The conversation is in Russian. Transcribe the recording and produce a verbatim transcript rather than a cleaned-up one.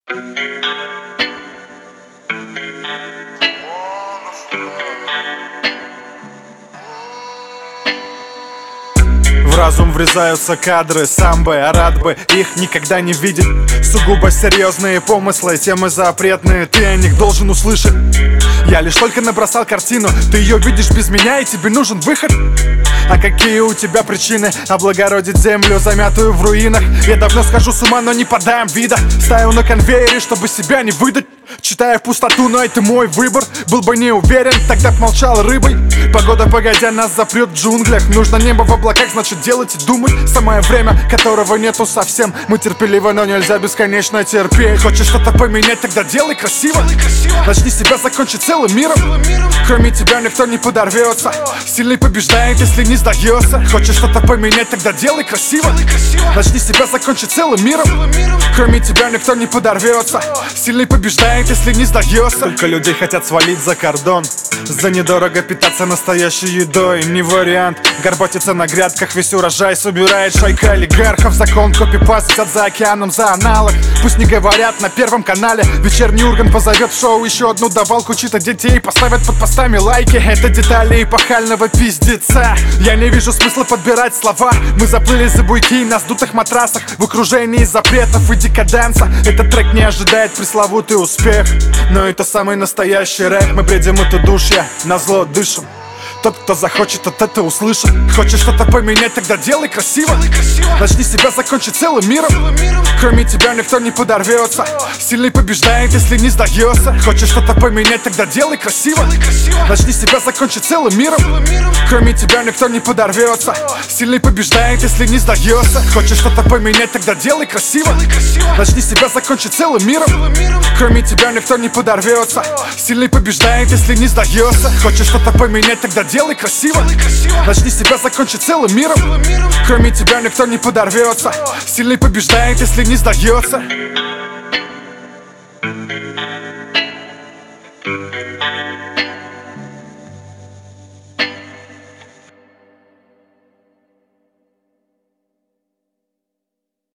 В разум врезаются кадры самбы, а рад бы их никогда не видеть. Сугубо серьезные помыслы, темы запретные, ты о них должен услышать. Я лишь только набросал картину, ты ее видишь без меня, и тебе нужен выход. А какие у тебя причины облагородить землю, замятую в руинах? Я давно схожу с ума, но не подам вида. Стою на конвейере, чтобы себя не выдать. Читая в пустоту, но это мой выбор. Был бы не уверен, тогда б молчал рыбой. Погода погодя нас запрет в джунглях. Нужно небо в облаках, значит делать и думать. Самое время, которого нету совсем. Мы терпеливы, но нельзя бесконечно терпеть. Хочешь что-то поменять, тогда делай красиво. Начни себя закончить целым миром. Кроме тебя никто не подорвется. Сильный побеждает, если не сдается. Хочешь что-то поменять, тогда делай красиво. Начни себя закончить целым миром. Кроме тебя никто не подорвется. Сильный побеждает, если не сдается. Только людей хотят свалить за кордон. За недорого питаться настоящей едой не вариант. Горбатиться на грядках, весь урожай собирает шайка олигархов. Закон копипаст взят за океаном за аналог. Пусть не говорят на Первом канале. Вечерний Ургант позовет в шоу еще одну давалку. Чьи-то детей поставят под постами лайки. Это детали эпохального пиздеца. Я не вижу смысла подбирать слова. Мы заплыли за буйки на сдутых матрасах, в окружении запретов и декаденса. Этот трек не ожидает пресловутый успех, но это самый настоящий рэп. Мы бредим от удушья, назло дышим. Тот, кто захочет, от этого услышит. Хочешь что-то поменять, тогда делай красиво. Начни себя закончить целым миром. Кроме тебя никто не подорвется. Сильный побеждает, если не сдается. Хочешь что-то поменять, тогда делай красиво. Начни себя закончить целым миром. Кроме тебя никто не подорвется. Сильный побеждает, если не сдается. Хочешь что-то поменять, тогда делай красиво. Начни себя закончить целым миром. Кроме тебя никто не подорвется. Сильный побеждает, если не сдается. Хочешь что-то поменять, тогда делай красиво. Начни себя закончить целым миром. Кроме тебя никто не подорвется. Сильный побеждает, если не сдается.